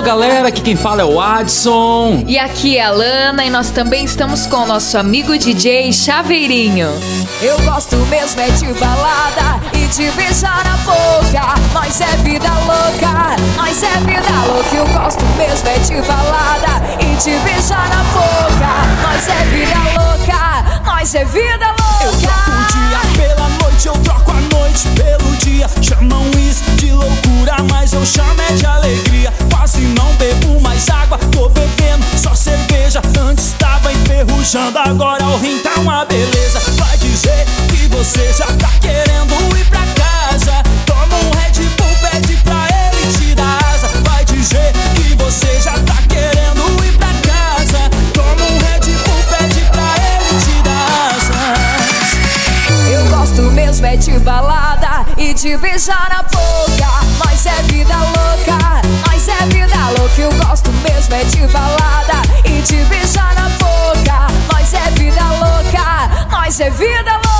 Alô galera, aqui quem fala é o Adson. E aqui é a Lana e nós também estamos com o nosso amigo DJ Chaveirinho. Eu gosto mesmo é de balada e de beijar na boca. Nós é vida louca, nós é vida louca. Eu gosto mesmo é de balada e de beijar na boca. Nós é vida louca, nós é vida louca. Eu troco o dia pela noite, eu troco a noite pelo dia. Chamam isso de loucura, mas eu chamo é de alegria. Quase não bebo mais água, tô bebendo só cerveja. Antes tava enferrujando, agora o rim tá uma beleza. Vai dizer que você já tá querendo ir pra casa. Toma um Red Bull, pede pra ele tirar asa. Vai dizer que você já tá querendo ir pra casa. Toma um Red Bull, pede pra ele tirar asa. Eu gosto mesmo é de balada e de beijar na boca. Nós é vida louca, nós é vida louca. Eu gosto mesmo é de balada e de beijar na boca. Nós é vida louca, nós é vida louca.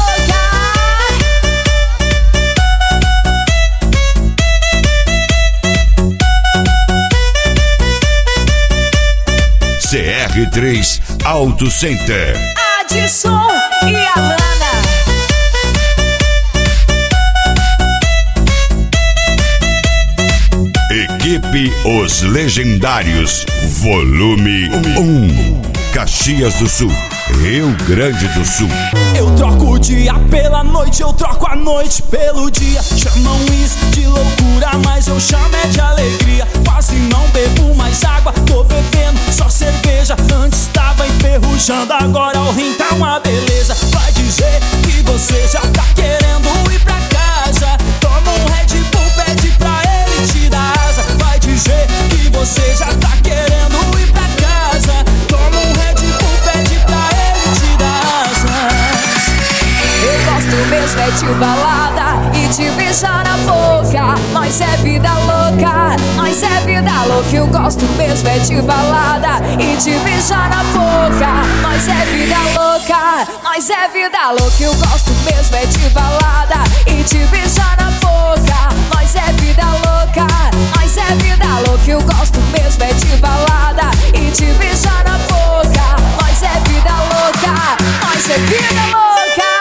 CR3 Auto Center. Adson e Alana. Equipe Os Legendários, volume 1, Caxias do Sul, Rio Grande do Sul. Eu troco o dia pela noite, eu troco a noite pelo dia. Chamam isso de loucura, mas eu chamo é de alegria. Quase não bebo mais água, tô bebendo só cerveja. Antes tava enferrujando, agora o rim tá uma beleza. Vai dizer que você já tá querendo ir pra casa. Toma um Red Bull, pede pra ele tirar asa. Vai dizer que você já tá querendo ir pra casa. Toma um Red Bull, pede pra ele tirar asas. Eu gosto mesmo é de balada e de beijar na boca. Nós é vida louca, nós é vida louca. Eu gosto mesmo é de balada e de beijar na boca. Nós é vida louca, nós é vida louca. Eu gosto mesmo é de balada e de beijar na boca. Nós é vida louca, nós é vida louca. Eu gosto mesmo é de balada e de beijar na boca. Nós é vida louca, nós é vida louca.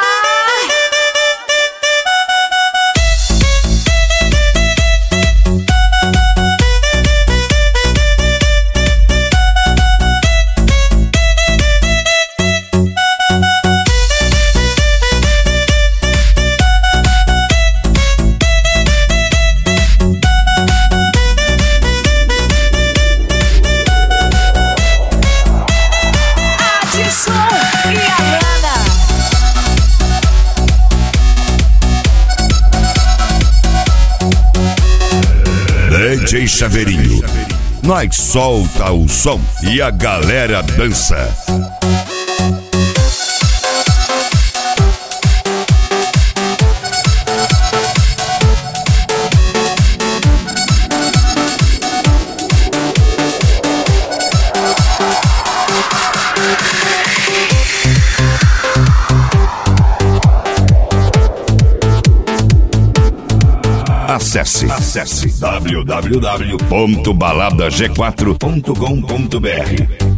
DJ Chaveirinho, nós solta o som e a galera dança. Acesse www.baladag4.com.br